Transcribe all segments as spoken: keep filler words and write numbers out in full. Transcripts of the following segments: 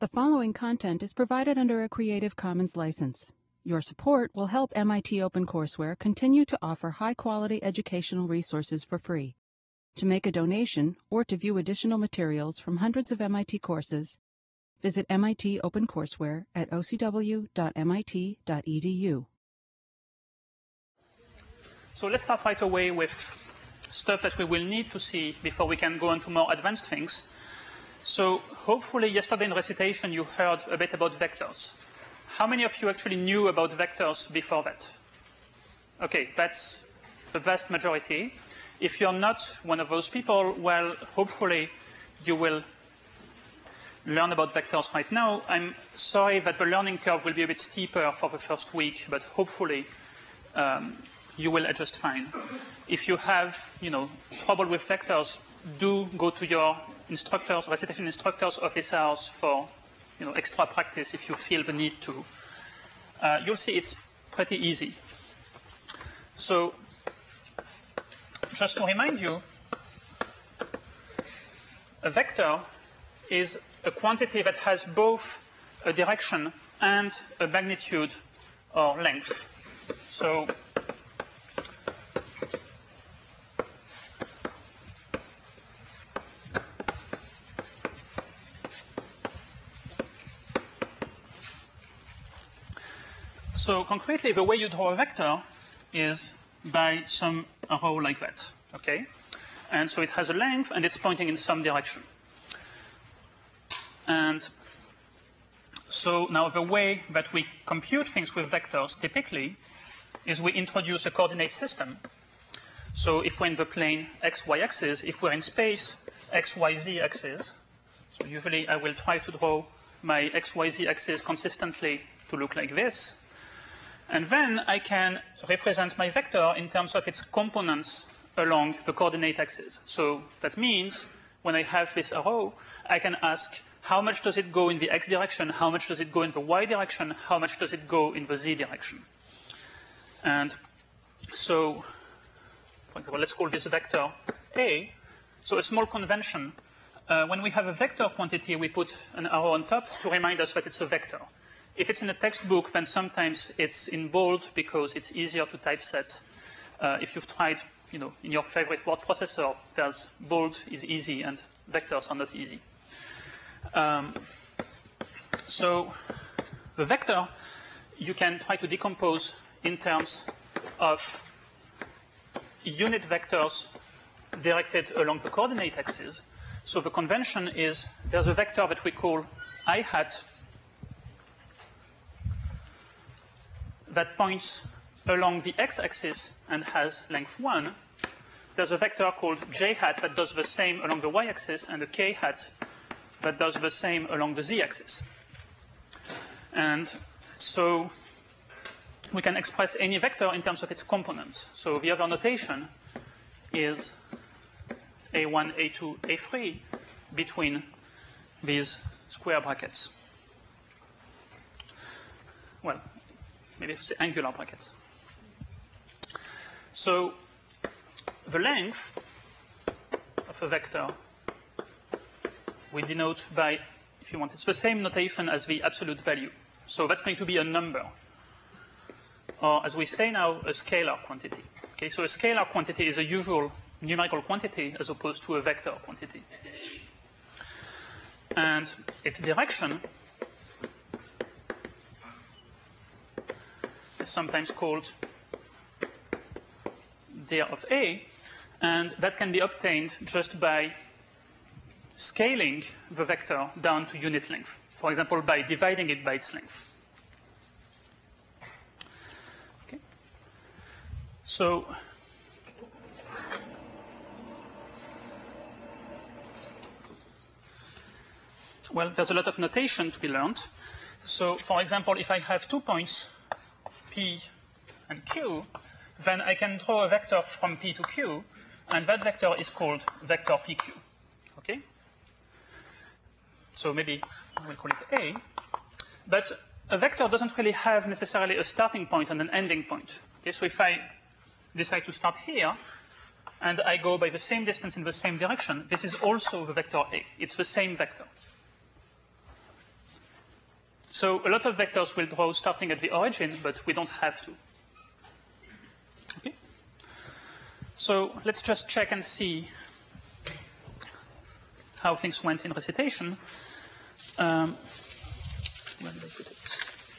The following content is provided under a Creative Commons license. Your support will help M I T OpenCourseware continue to offer high-quality educational resources for free. To make a donation or to view additional materials from hundreds of M I T courses, visit M I T OpenCourseware at o c w dot m i t dot e d u. So let's start right away with stuff that we will need to see before we can go on to more advanced things. So hopefully yesterday in recitation you heard a bit about vectors. How many of you actually knew about vectors before that? Okay, that's the vast majority. If you're not one of those people, well, hopefully you will learn about vectors right now. I'm sorry that the learning curve will be a bit steeper for the first week, but hopefully um, you will adjust fine. If you have, you know, trouble with vectors, do go to your instructors, recitation instructors' office hours for, you know, extra practice if you feel the need to. Uh, you'll see it's pretty easy. So just to remind you, a vector is a quantity that has both a direction and a magnitude or length. So So concretely, the way you draw a vector is by some arrow like that, okay? And so it has a length, and it's pointing in some direction. And so now the way that we compute things with vectors typically is we introduce a coordinate system. So if we're in the plane x, y axis, if we're in space, x, y, z axis, so usually I will try to draw my x, y, z axis consistently to look like this. And then I can represent my vector in terms of its components along the coordinate axis. So that means when I have this arrow, I can ask how much does it go in the x direction, how much does it go in the y direction, how much does it go in the z direction. And so, for example, let's call this vector A. So a small convention. Uh, when we have a vector quantity, we put an arrow on top to remind us that it's a vector. If it's in a textbook, then sometimes it's in bold because it's easier to typeset. Uh, if you've tried, you know, in your favorite word processor, there's bold is easy and vectors are not easy. Um, so the vector, you can try to decompose in terms of unit vectors directed along the coordinate axis. So the convention is there's a vector that we call I hat that points along the x-axis and has length one. There's a vector called j hat that does the same along the y-axis, and a k hat that does the same along the z-axis. And so we can express any vector in terms of its components. So the other notation is a one, a two, a three between these square brackets. Well, maybe I should say angular brackets. So the length of a vector we denote by, if you want, it's the same notation as the absolute value. So that's going to be a number, or as we say now, a scalar quantity. Okay, so a scalar quantity is a usual numerical quantity as opposed to a vector quantity. And its direction is sometimes called dir of A, and that can be obtained just by scaling the vector down to unit length. For example, by dividing it by its length. Okay. So well, there's a lot of notation to be learned. So for example, if I have two points, P and Q, then I can draw a vector from P to Q, and that vector is called vector P Q. Okay? So maybe we'll call it A. But a vector doesn't really have necessarily a starting point and an ending point. Okay? So if I decide to start here, and I go by the same distance in the same direction, this is also the vector A. It's the same vector. So a lot of vectors will draw starting at the origin, but we don't have to. Okay. So let's just check and see how things went in recitation. Um, where did I put it?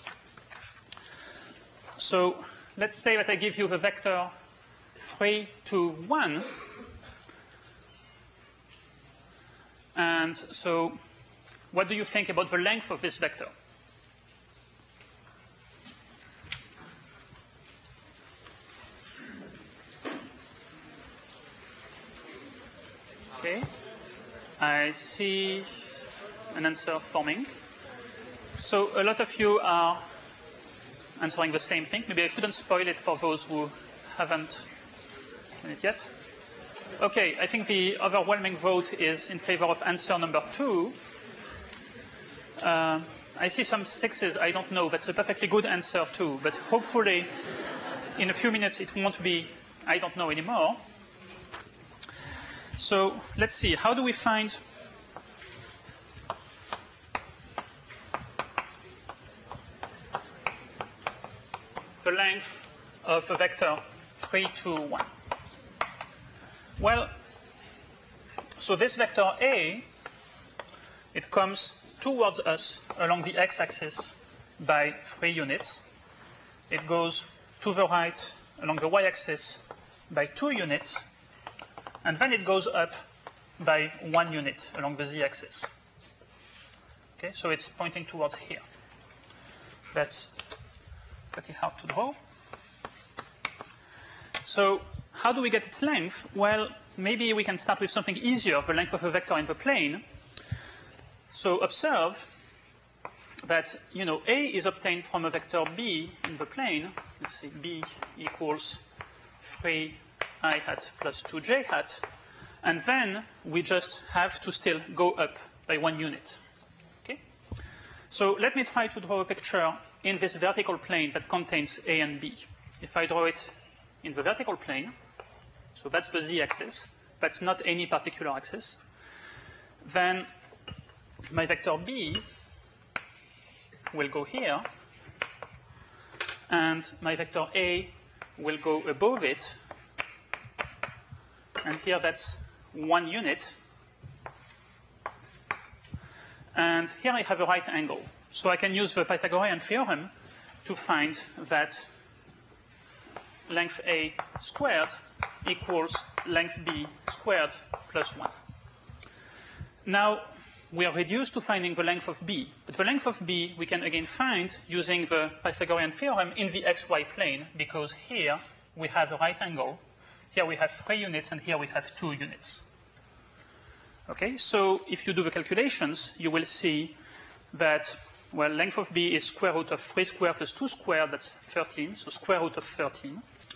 So let's say that I give you the vector three, two, one. And so what do you think about the length of this vector? Okay. I see an answer forming. So a lot of you are answering the same thing. Maybe I shouldn't spoil it for those who haven't done it yet. Okay, I think the overwhelming vote is in favor of answer number two. Uh, I see some sixes. I don't know. That's a perfectly good answer too. But hopefully, in a few minutes, it won't be I don't know anymore. So let's see. How do we find the length of a vector three, two, one? Well, so this vector A, it comes towards us along the x-axis by three units. It goes to the right along the y-axis by two units. And then it goes up by one unit along the z-axis. Okay, so it's pointing towards here. That's pretty hard to draw. So how do we get its length? Well, maybe we can start with something easier, the length of a vector in the plane. So observe that, you know, A is obtained from a vector B in the plane. Let's say B equals three I hat plus two j hat. And then we just have to still go up by one unit. Okay? So let me try to draw a picture in this vertical plane that contains A and B. If I draw it in the vertical plane, so that's the z-axis, that's not any particular axis, then my vector B will go here, and my vector A will go above it, and here that's one unit, and here I have a right angle. So I can use the Pythagorean theorem to find that length A squared equals length B squared plus one. Now, we are reduced to finding the length of B. But the length of B we can again find using the Pythagorean theorem in the xy plane, because here we have a right angle, here we have three units, and here we have two units. Okay, so if you do the calculations, you will see that, well, length of B is square root of three squared plus two squared, that's thirteen, so square root of thirteen.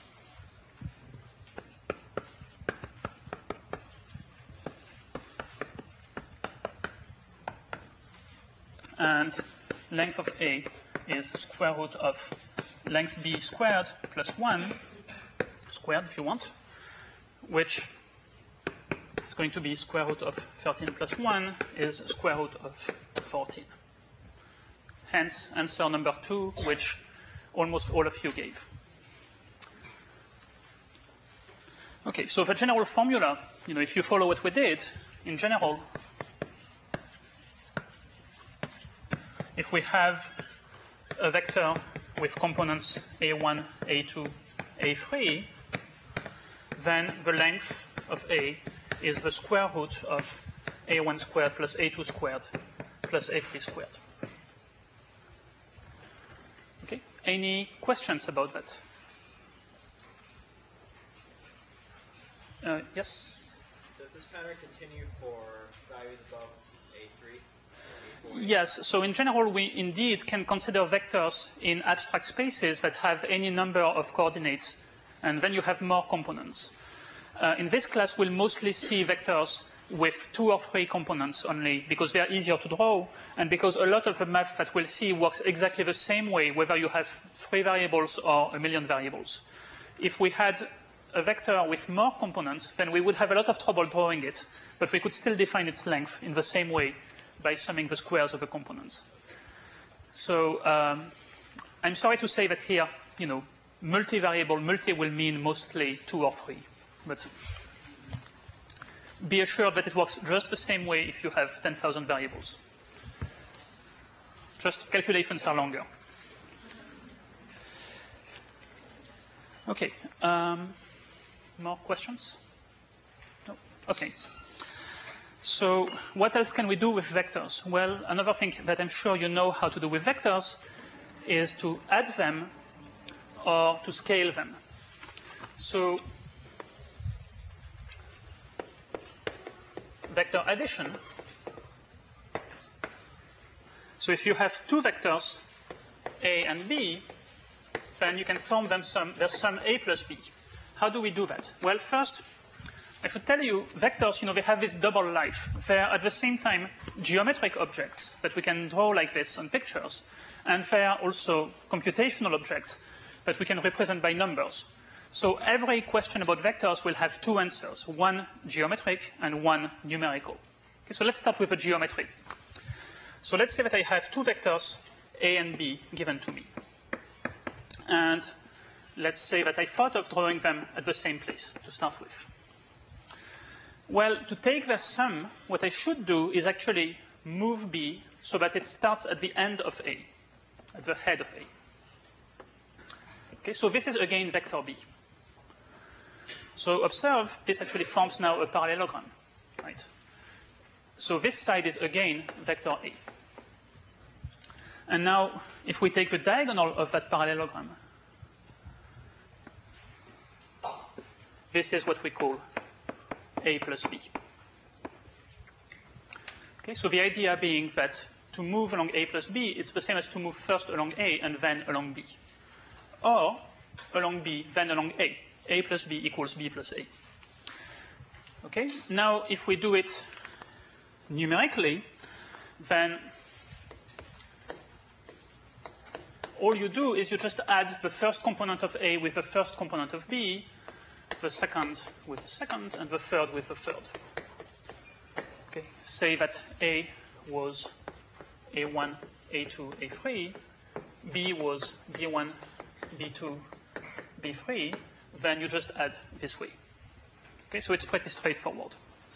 And length of A is square root of length B squared plus one, squared if you want, which is going to be square root of thirteen plus one is square root of fourteen. Hence, answer number two, which almost all of you gave. Okay, so the general formula, you know, if you follow what we did, in general, if we have a vector with components A one, A two, A three, then the length of A is the square root of A one squared plus A two squared plus A three squared. Okay, any questions about that? Uh, yes? Does this pattern continue for values above A three? Yes, so in general, we indeed can consider vectors in abstract spaces that have any number of coordinates, and then you have more components. Uh, in this class, we'll mostly see vectors with two or three components only, because they're easier to draw, and because a lot of the math that we'll see works exactly the same way, whether you have three variables or a million variables. If we had a vector with more components, then we would have a lot of trouble drawing it, but we could still define its length in the same way by summing the squares of the components. So um, I'm sorry to say that here, you know, multivariable, multi will mean mostly two or three. But be assured that it works just the same way if you have ten thousand variables. Just calculations are longer. OK. Um, more questions? No? OK. So what else can we do with vectors? Well, another thing that I'm sure you know how to do with vectors is to add them or to scale them. So vector addition. So if you have two vectors, A and B, then you can form them sum, their sum A plus B. How do we do that? Well, first, I should tell you, vectors, you know, they have this double life. They're at the same time geometric objects that we can draw like this on pictures, and they are also computational objects that we can represent by numbers. So every question about vectors will have two answers, one geometric and one numerical. Okay, so let's start with the geometry. So let's say that I have two vectors, A and B, given to me. And let's say that I thought of drawing them at the same place to start with. Well, to take their sum, what I should do is actually move B so that it starts at the end of A, at the head of A. Okay, so this is again vector B. So observe, this actually forms now a parallelogram, right? So this side is again vector A. And now, if we take the diagonal of that parallelogram, this is what we call A plus B. Okay, so the idea being that to move along A plus B, it's the same as to move first along A and then along B. Or along B, then along A. A plus B equals B plus A. Okay, now if we do it numerically, then all you do is you just add the first component of A with the first component of B, the second with the second, and the third with the third. Okay. Say that A was A one, A two, A three, B was B one, B two, B three, then you just add this way. Okay, so it's pretty straightforward.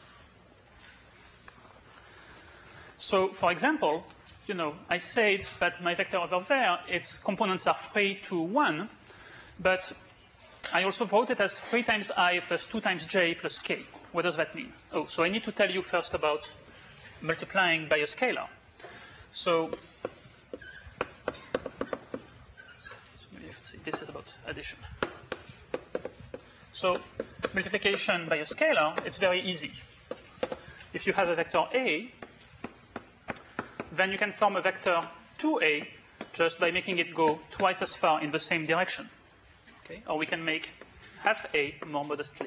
So, for example, you know, I said that my vector over there, its components are three, two, one, but I also wrote it as three times I plus two times j plus k. What does that mean? Oh, so I need to tell you first about multiplying by a scalar. So, so maybe I should say this is about addition. So multiplication by a scalar, it's very easy. If you have a vector A, then you can form a vector two A just by making it go twice as far in the same direction. Okay? Or we can make half A more modestly.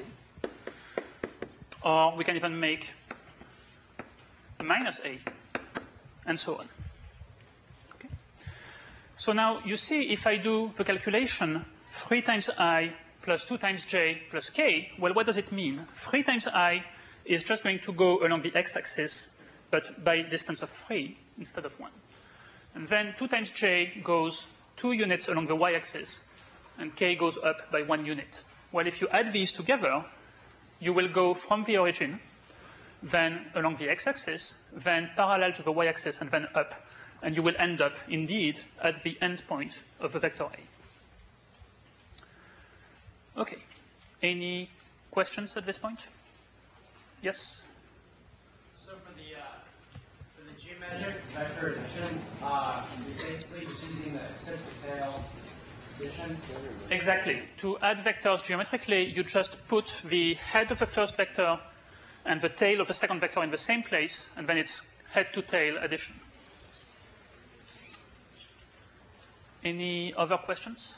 Or we can even make minus A, and so on. Okay? So now you see if I do the calculation three times I plus two times j plus k, well, what does it mean? three times I is just going to go along the x-axis, but by distance of three instead of one. And then two times j goes two units along the y-axis, and k goes up by one unit. Well, if you add these together, you will go from the origin, then along the x-axis, then parallel to the y-axis, and then up. And you will end up, indeed, at the endpoint of the vector A. OK. Any questions at this point? Yes? So for the, uh, for the geometric vector addition, uh, you're basically just using the tip to tail addition? Exactly. To add vectors geometrically, you just put the head of the first vector and the tail of the second vector in the same place, and then it's head-to-tail addition. Any other questions?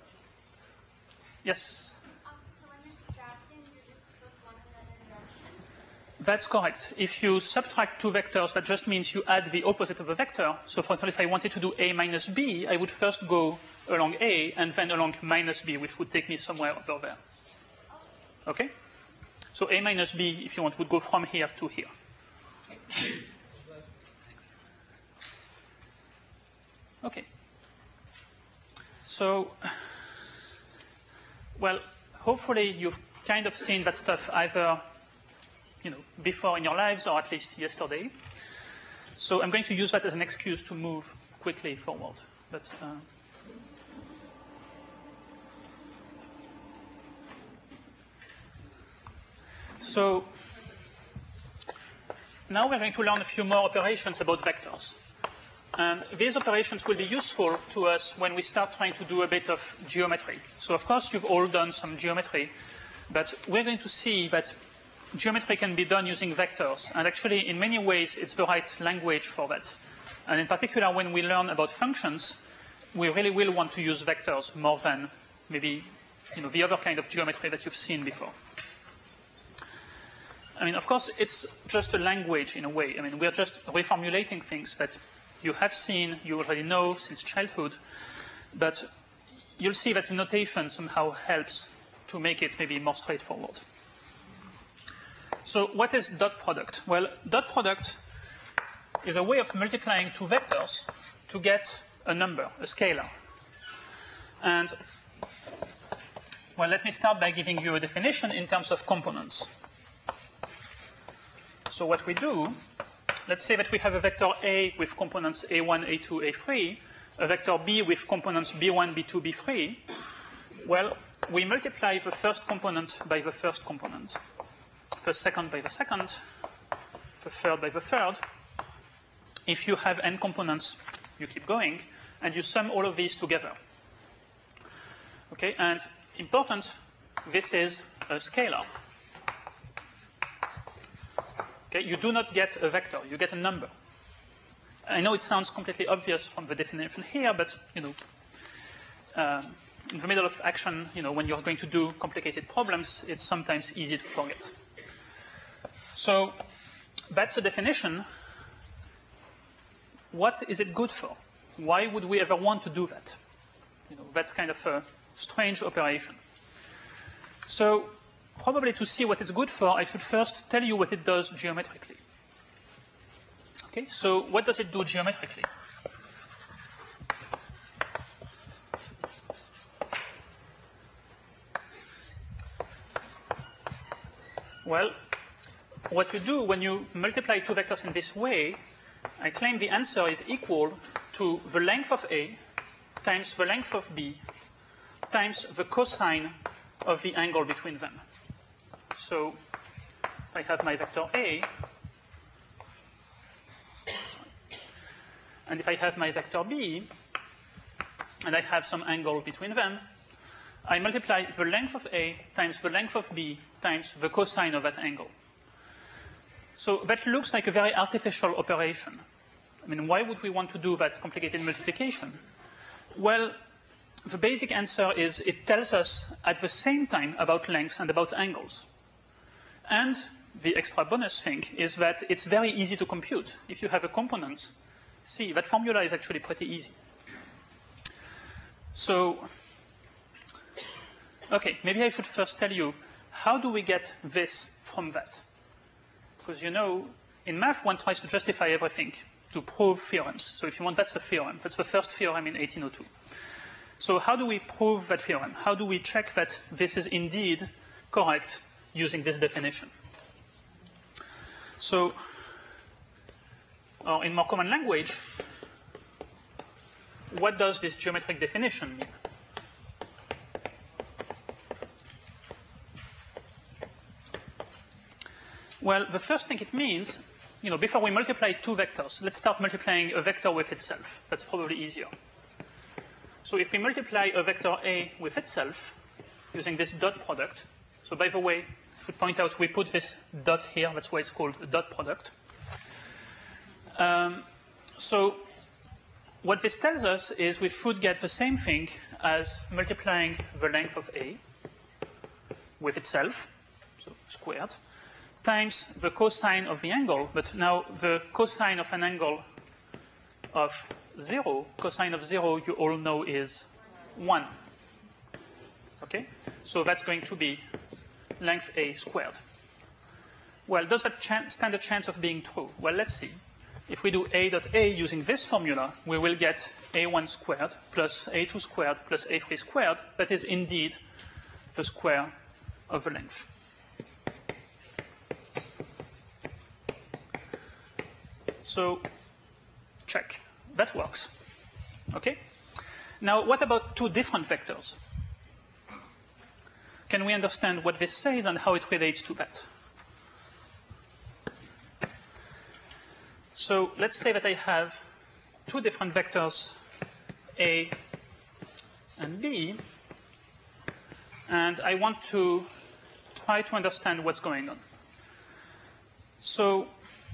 Yes? Um, so when you're subtracting, you just put one in the other direction? That's correct. If you subtract two vectors, that just means you add the opposite of the vector. So for example, if I wanted to do A minus B, I would first go along A and then along minus B, which would take me somewhere over there. OK? So A minus B, if you want, would go from here to here. Okay. So, well, hopefully you've kind of seen that stuff either, you know, before in your lives or at least yesterday. So I'm going to use that as an excuse to move quickly forward. But uh, so now we're going to learn a few more operations about vectors. And these operations will be useful to us when we start trying to do a bit of geometry. So of course, you've all done some geometry, but we're going to see that geometry can be done using vectors. And actually, in many ways, it's the right language for that. And in particular, when we learn about functions, we really will want to use vectors more than maybe you know, the other kind of geometry that you've seen before. I mean, of course, it's just a language in a way. I mean, we're just reformulating things that you have seen, you already know since childhood, but you'll see that the notation somehow helps to make it maybe more straightforward. So what is dot product? Well, dot product is a way of multiplying two vectors to get a number, a scalar. And, well, let me start by giving you a definition in terms of components. So what we do, let's say that we have a vector A with components A one, A two, A three, a vector B with components B one, B two, B three. Well, we multiply the first component by the first component, the second by the second, the third by the third. If you have n components, you keep going, and you sum all of these together. Okay, and important, this is a scalar. Okay, you do not get a vector, you get a number. I know it sounds completely obvious from the definition here, but you know, uh, in the middle of action, you know, when you're going to do complicated problems, it's sometimes easy to forget. So that's a definition. What is it good for? Why would we ever want to do that? You know, that's kind of a strange operation. So probably to see what it's good for, I should first tell you what it does geometrically. Okay, so what does it do geometrically? Well, what you do when you multiply two vectors in this way, I claim the answer is equal to the length of A times the length of B times the cosine of the angle between them. So I have my vector A, and if I have my vector B, and I have some angle between them, I multiply the length of A times the length of B times the cosine of that angle. So that looks like a very artificial operation. I mean, why would we want to do that complicated multiplication? Well, the basic answer is it tells us at the same time about lengths and about angles. And the extra bonus thing is that it's very easy to compute. If you have a component, see, that formula is actually pretty easy. So, okay, maybe I should first tell you, how do we get this from that? Because, you know, in math, one tries to justify everything to prove theorems. So if you want, that's a theorem. That's the first theorem in eighteen oh two. So how do we prove that theorem? How do we check that this is indeed correct using this definition? So, or in more common language, what does this geometric definition mean? Well, the first thing it means, you know, before we multiply two vectors, let's start multiplying a vector with itself. That's probably easier. So if we multiply a vector A with itself using this dot product, so by the way, I should point out we put this dot here, that's why it's called a dot product. Um, so what this tells us is we should get the same thing as multiplying the length of A with itself, so squared, times the cosine of the angle, but now the cosine of an angle of zero, cosine of zero, you all know is one. Okay? So that's going to be length A squared. Well, does that stand a chance of being true? Well, let's see. if we do A dot A using this formula, we will get A one squared plus A two squared plus A three squared. That is indeed the square of the length. So check. That works. Okay? Now, what about two different vectors? Can we understand what this says and how it relates to that? So let's say that I have two different vectors, A and B, and I want to try to understand what's going on. So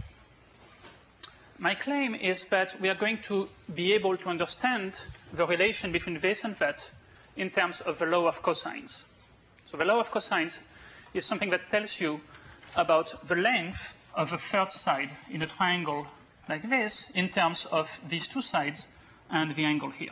my claim is that we are going to be able to understand the relation between this and that in terms of the law of cosines. So the law of cosines is something that tells you about the length of the third side in a triangle like this in terms of these two sides and the angle here.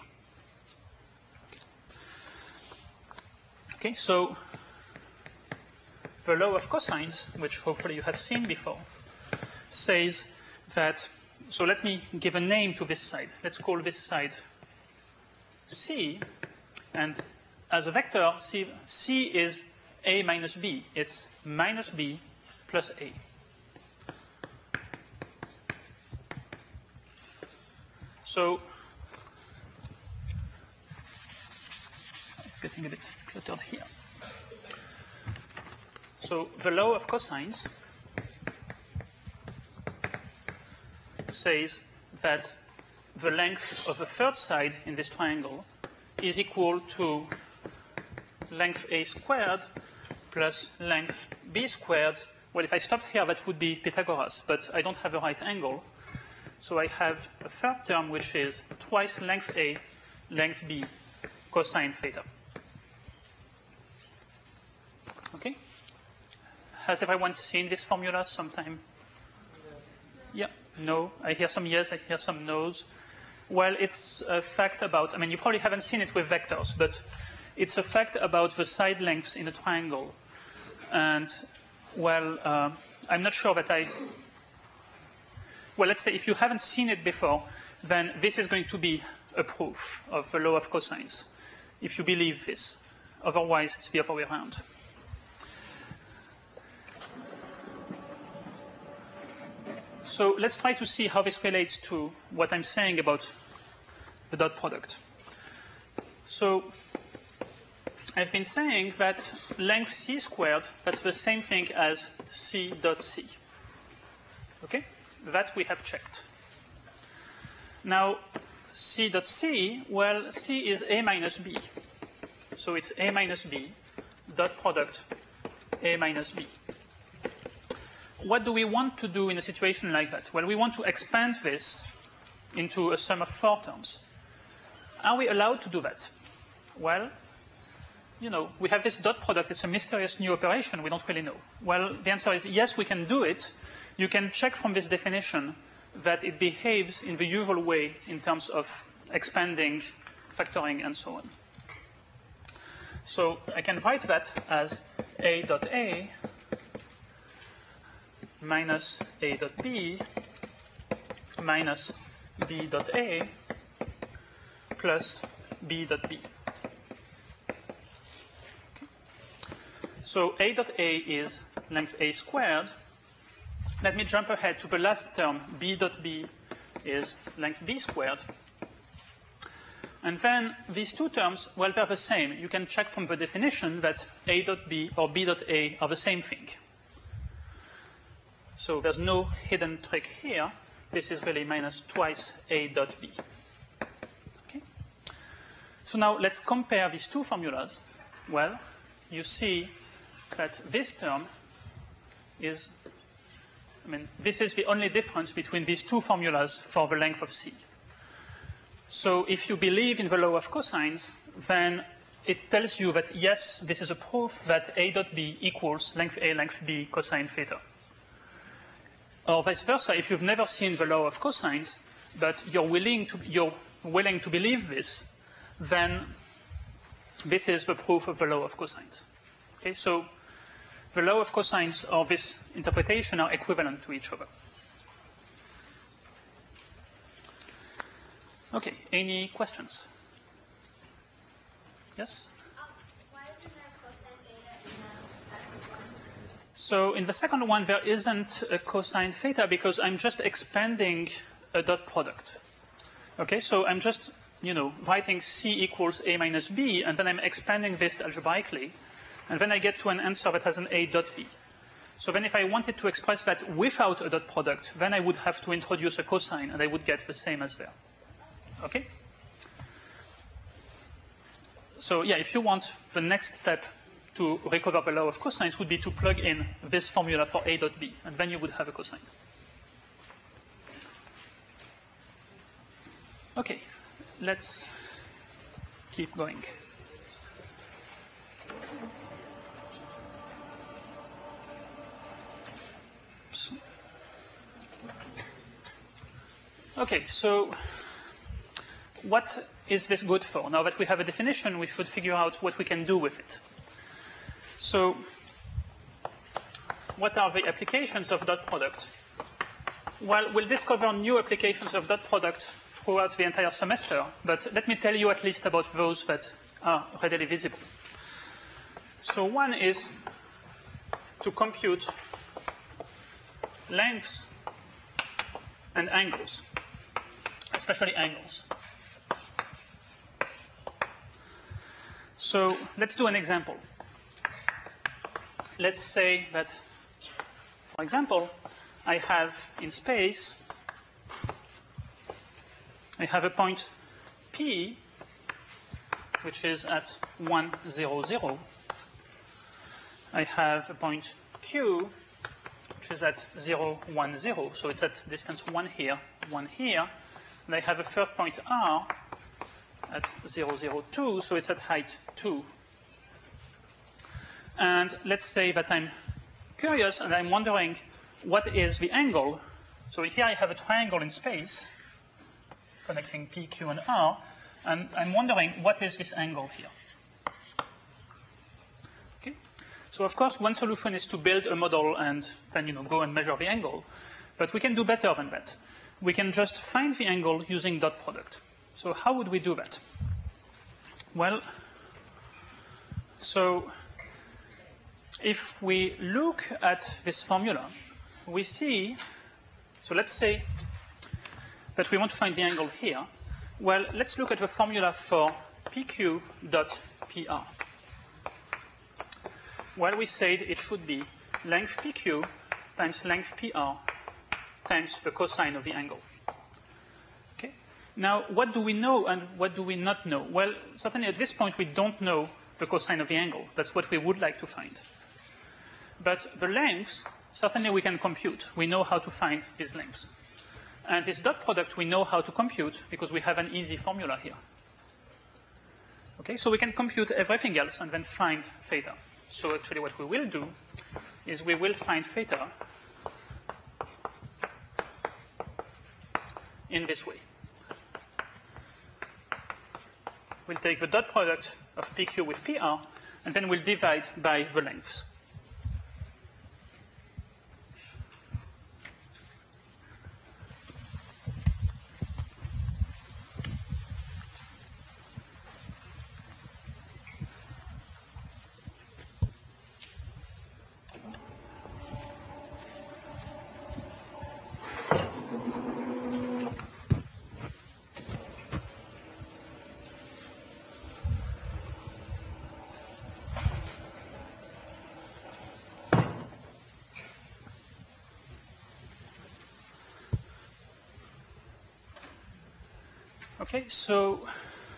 Okay, so the law of cosines, which hopefully you have seen before, says that, so let me give a name to this side. Let's call this side C, and as a vector, C, C is A minus B. It's minus B plus A. So it's getting a bit cluttered here. So the law of cosines says that the length of the third side in this triangle is equal to length A squared plus length B squared. Well, if I stopped here, that would be Pythagoras, but I don't have a right angle. So I have a third term, which is twice length A, length B, cosine theta. Okay? Has everyone seen this formula sometime? Yeah. No. I hear some yes, I hear some no's. Well, it's a fact about, I mean, you probably haven't seen it with vectors, but it's a fact about the side lengths in a triangle. And, well, uh, I'm not sure that I, well, let's say if you haven't seen it before, then this is going to be a proof of the law of cosines, if you believe this. Otherwise, it's the other way around. So let's try to see how this relates to what I'm saying about the dot product. So I've been saying that length C squared, that's the same thing as C dot C. Okay? That we have checked. Now, C dot C, well, C is A minus B. So it's A minus B, dot product A minus B. What do we want to do in a situation like that? Well, we want to expand this into a sum of four terms. Are we allowed to do that? Well, you know, we have this dot product. It's a mysterious new operation. We don't really know. Well, the answer is yes, we can do it. You can check from this definition that it behaves in the usual way in terms of expanding, factoring, and so on. So I can write that as A dot A minus A dot B minus B dot A plus B dot B. Okay. So A dot A is length A squared. Let me jump ahead to the last term. B dot B is length B squared. And then these two terms, well, they're the same. You can check from the definition that A dot B or B dot A are the same thing. So there's no hidden trick here. This is really minus twice A dot B. Okay. So now let's compare these two formulas. Well, you see that this term is, I mean, this is the only difference between these two formulas for the length of C. So if you believe in the law of cosines, then it tells you that, yes, this is a proof that A dot B equals length A, length B, cosine theta. Or vice versa, if you've never seen the law of cosines, but you're willing to, you're willing to believe this, then this is the proof of the law of cosines. Okay, so the law of cosines or this interpretation are equivalent to each other. Okay, any questions? Yes? Um, why isn't there cosine theta in the second one? So in the second one, there isn't a cosine theta because I'm just expanding a dot product. Okay, so I'm just, you know, writing C equals A minus B, and then I'm expanding this algebraically, and then I get to an answer that has an A dot B. So then if I wanted to express that without a dot product, then I would have to introduce a cosine, and I would get the same as there. Okay? So yeah, if you want, the next step to recover the law of cosines would be to plug in this formula for A dot B, and then you would have a cosine. Okay, let's keep going. Oops. Okay, so what is this good for? Now that we have a definition, we should figure out what we can do with it. So what are the applications of dot product? Well, we'll discover new applications of dot product throughout the entire semester, but let me tell you at least about those that are readily visible. So one is to compute lengths and angles, especially angles. So let's do an example. Let's say that, for example, I have in space, I have a point P, which is at one, zero, zero. I have a point Q, which is at zero, one, zero. So it's at distance one here, one here. And I have a third point R at zero, zero, two. So it's at height two. And let's say that I'm curious and I'm wondering what is the angle. So here I have a triangle in space connecting P, Q, and R. And I'm wondering what is this angle here. Okay. So of course, one solution is to build a model and then you know go and measure the angle. But we can do better than that. We can just find the angle using dot product. So how would we do that? Well, so if we look at this formula, we see, so let's say that we want to find the angle here. Well, let's look at the formula for P Q dot P R. Well, we said it should be length P Q times length P R times the cosine of the angle. Okay. Now, what do we know and what do we not know? Well, certainly at this point, we don't know the cosine of the angle. That's what we would like to find. But the lengths, certainly we can compute. We know how to find these lengths. And this dot product we know how to compute because we have an easy formula here. Okay, so we can compute everything else and then find theta. So actually what we will do is we will find theta in this way. We'll take the dot product of P Q with P R, and then we'll divide by the lengths. Okay, so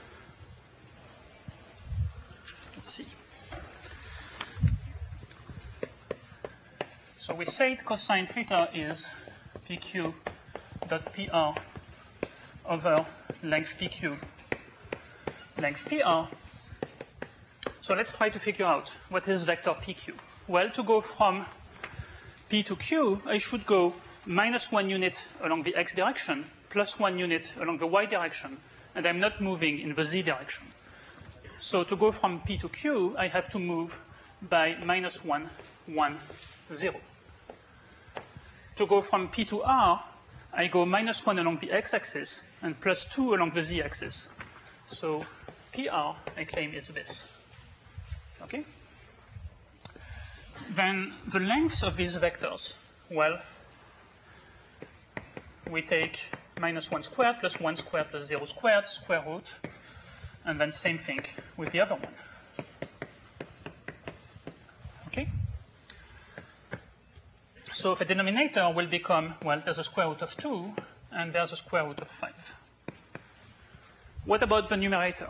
let's see. So we said cosine theta is P Q dot P R over length P Q, length P R. So let's try to figure out what is vector P Q. Well, to go from P to Q, I should go minus one unit along the x direction, plus one unit along the y direction, and I'm not moving in the z direction. So to go from P to Q, I have to move by minus one, one, zero. To go from P to R, I go minus one along the x-axis and plus two along the z-axis. So P R, I claim, is this. Okay? Then the length of these vectors, well, we take minus one squared plus one squared plus zero squared, square root, and then same thing with the other one. Okay? So the denominator will become, well, there's a square root of two, and there's a square root of five. What about the numerator?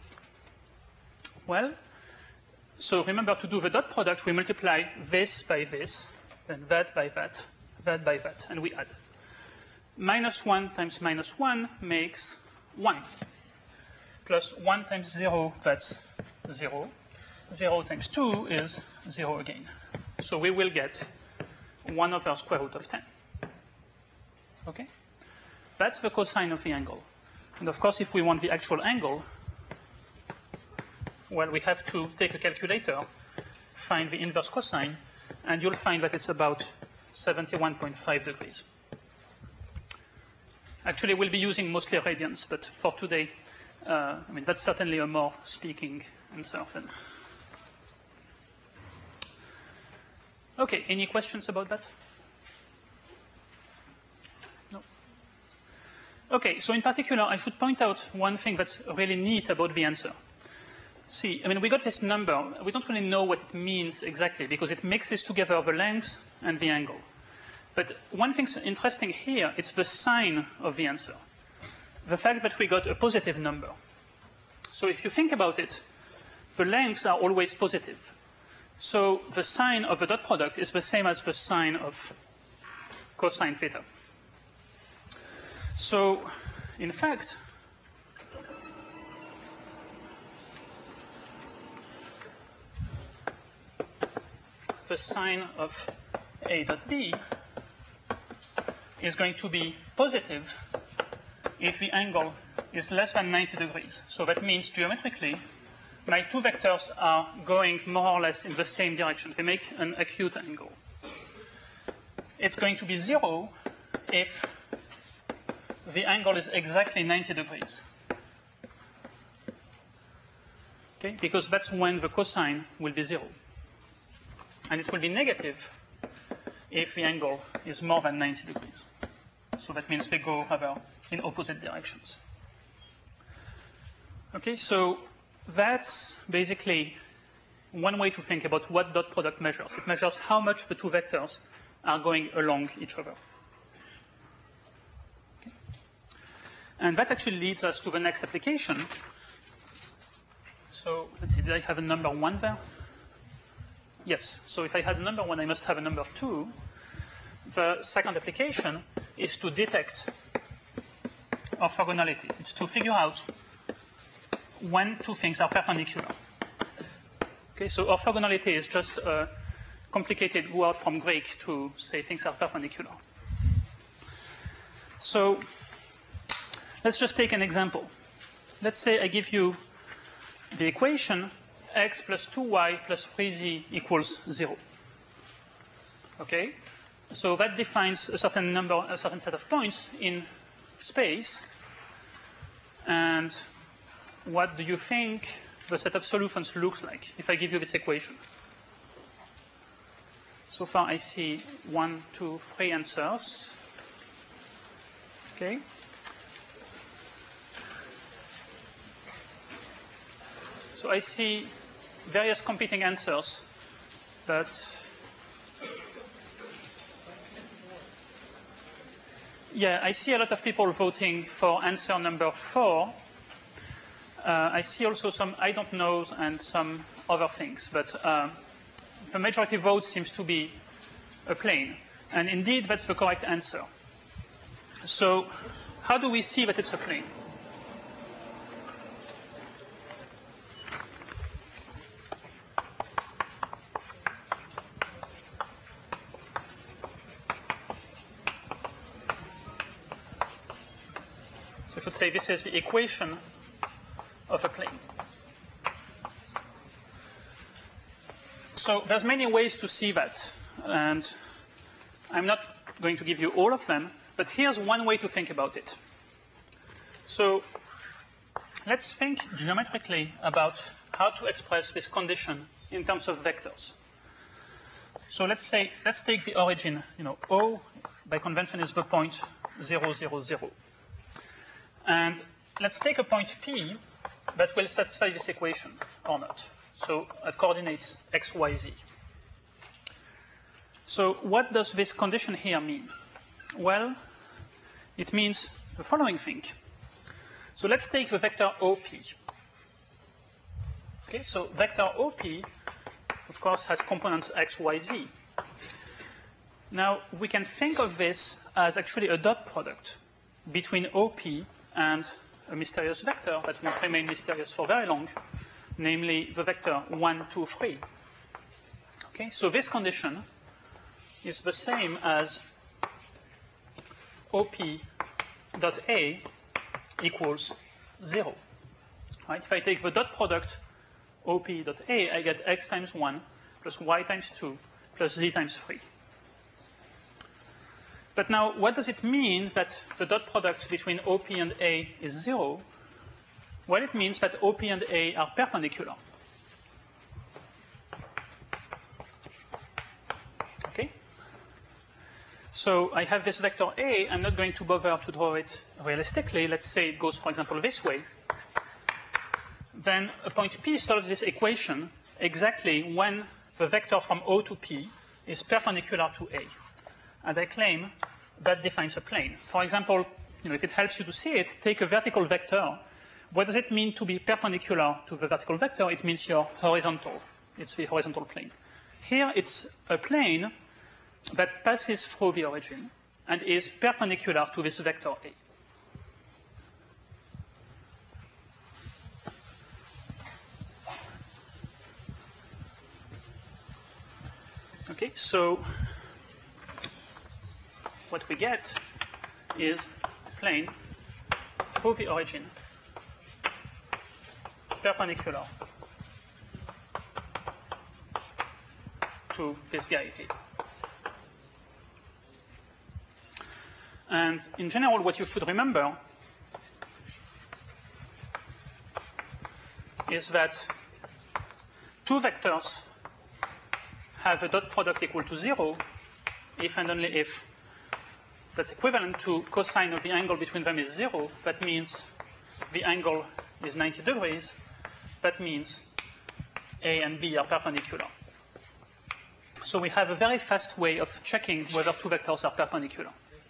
Well, so remember, to do the dot product, we multiply this by this, then that by that, that by that, and we add. Minus one times minus one makes one. Plus one times zero, that's zero. Zero times two is zero again. So we will get one over square root of ten. Okay? That's the cosine of the angle. And of course, if we want the actual angle, well, we have to take a calculator, find the inverse cosine, and you'll find that it's about seventy-one point five degrees. Actually, we'll be using mostly radians, but for today, uh, I mean, that's certainly a more speaking answer than. Okay, any questions about that? No? Okay, so in particular, I should point out one thing that's really neat about the answer. See, I mean, we got this number. We don't really know what it means exactly because it mixes together the length and the angle. But one thing's interesting here, it's the sign of the answer. The fact that we got a positive number. So if you think about it, the lengths are always positive. So the sign of the dot product is the same as the sign of cosine theta. So in fact, the sign of A dot B is going to be positive if the angle is less than ninety degrees. So that means geometrically, my two vectors are going more or less in the same direction. They make an acute angle. It's going to be zero if the angle is exactly ninety degrees. Okay? Because that's when the cosine will be zero. And it will be negative if the angle is more than ninety degrees. So that means they go rather in opposite directions. Okay, so that's basically one way to think about what dot product measures. It measures how much the two vectors are going along each other. Okay. And that actually leads us to the next application. So let's see, did I have a number one there? Yes, so if I had a number one, I must have a number two. The second application is to detect orthogonality. It's to figure out when two things are perpendicular. Okay, so orthogonality is just a complicated word from Greek to say things are perpendicular. So let's just take an example. Let's say I give you the equation x plus two y plus three z equals zero. Okay, so that defines a certain number, a certain set of points in space. And what do you think the set of solutions looks like if I give you this equation? So far, I see one, two, three answers. Okay. So I see various competing answers, but yeah, I see a lot of people voting for answer number four. Uh, I see also some I don't knows and some other things, but uh, the majority vote seems to be a plane. And indeed, that's the correct answer. So how do we see that it's a plane? So I should say this is the equation of a plane. So there's many ways to see that, and I'm not going to give you all of them, But here's one way to think about it. So let's think geometrically about how to express this condition in terms of vectors. So let's say, let's take the origin, you know, O by convention is the point zero, zero, zero. And let's take a point P that will satisfy this equation or not. So at coordinates x, y, z. So what does this condition here mean? Well, it means the following thing. So let's take the vector O P. Okay, so vector O P, of course, has components x, y, z. Now, we can think of this as actually a dot product between O P and a mysterious vector that won't remain mysterious for very long, namely the vector one, two, three. Okay, so this condition is the same as O P dot A equals zero. Right? If I take the dot product O P dot A, I get x times one plus y times two plus z times three. But now, what does it mean that the dot product between O P and A is zero? Well, it means that O P and A are perpendicular. Okay? So I have this vector A. I'm not going to bother to draw it realistically. Let's say it goes, for example, this way. Then a point P solves this equation exactly when the vector from O to P is perpendicular to A. And I claim that defines a plane. For example, you know, if it helps you to see it, take a vertical vector. What does it mean to be perpendicular to the vertical vector? It means you're horizontal. It's the horizontal plane. Here, it's a plane that passes through the origin and is perpendicular to this vector A. Okay, so what we get is a plane through the origin, perpendicular to this guy here. And in general, what you should remember is that two vectors have a dot product equal to zero if and only if that's equivalent to cosine of the angle between them is zero. That means the angle is ninety degrees. That means A and B are perpendicular. So we have a very fast way of checking whether two vectors are perpendicular.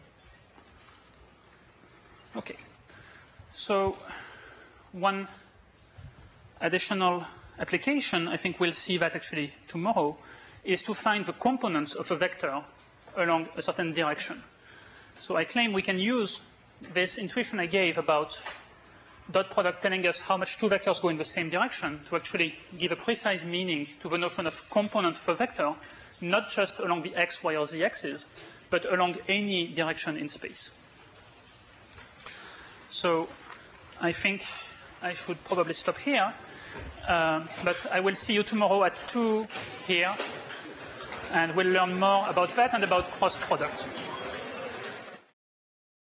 Okay. So one additional application, I think we'll see that actually tomorrow, is to find the components of a vector along a certain direction. So I claim we can use this intuition I gave about dot product telling us how much two vectors go in the same direction to actually give a precise meaning to the notion of component of a vector, not just along the x, y, or z axis, but along any direction in space. So I think I should probably stop here, uh, but I will see you tomorrow at two here, and we'll learn more about that and about cross product.